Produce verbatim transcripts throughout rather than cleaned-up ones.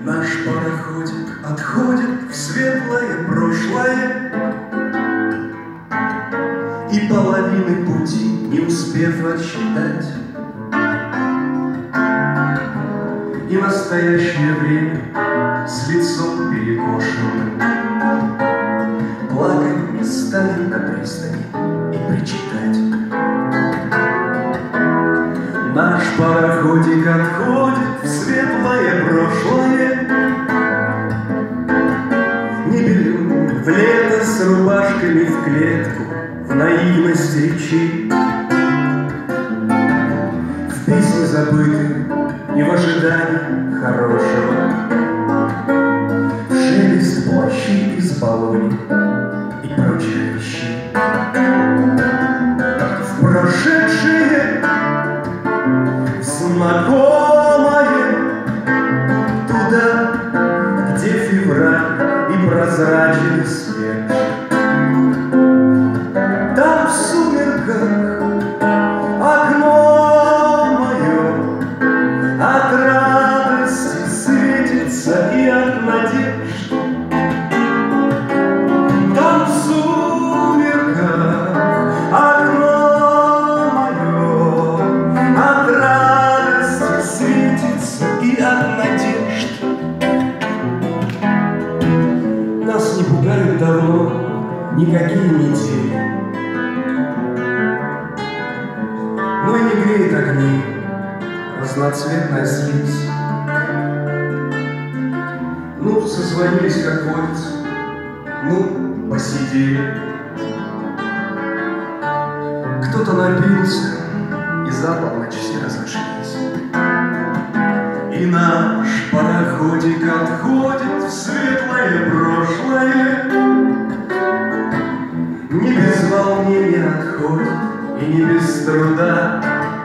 Наш пароходик отходит в светлое прошлое, и половины пути не успев отсчитать, и настоящее время с лицом перекошенным плакать не станет на пристани и причитать. Наш пароходик отходит в светлое прошлое, не берем в лето с рубашками в клетку, в наивность речи, в песне забыты и в ожидании хорошего, в шелест плащи из баллони и прочих вещей, в прошедшее знакомое, туда, где февраль и прозрачный свет. Там в сумерках окно мое от радости светится и от надежд. Там в сумерках окно мое от радости светится и от надежд. Нас не пугают давно никакие недели, но и не греет огни разноцветная слизь. Ну, созвонились, как водится, ну, посидели. Кто-то напился, и за полночь все разошлись. И наш пароходик отходит в светлое прошлое, не без волнения отходит и не без труда.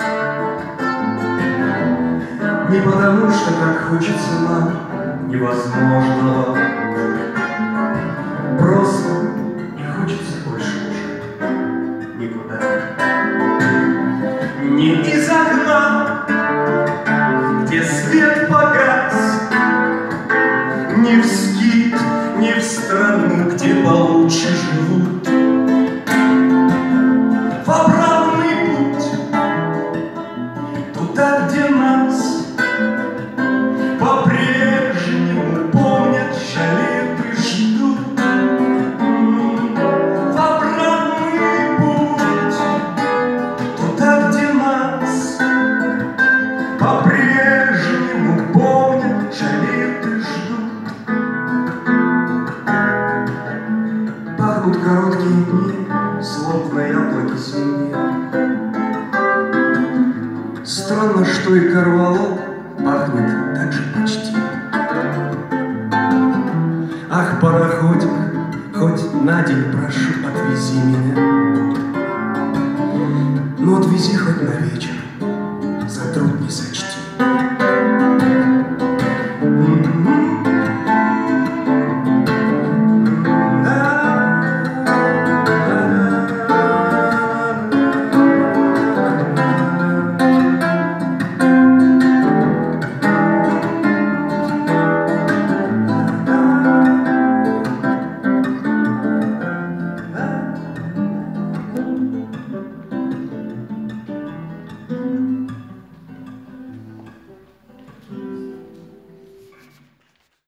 Не потому, что так хочется нам невозможного, просто не хочется больше уже никуда. Не из окна, где свет погас, не в скит, не в страну, где получше живут. В обратный путь, туда, где нас по-прежнему помнят, жалеют и ждут. В обратный путь, туда, где нас по-прежнему помнят, жалеют и ждут. Пахнут короткие дни, словно яблоки зимние. Странно, что и корвалол пахнет так же почти. Ах, пароходик, хоть на день прошу, отвези меня. Ну, отвези хоть на вечер.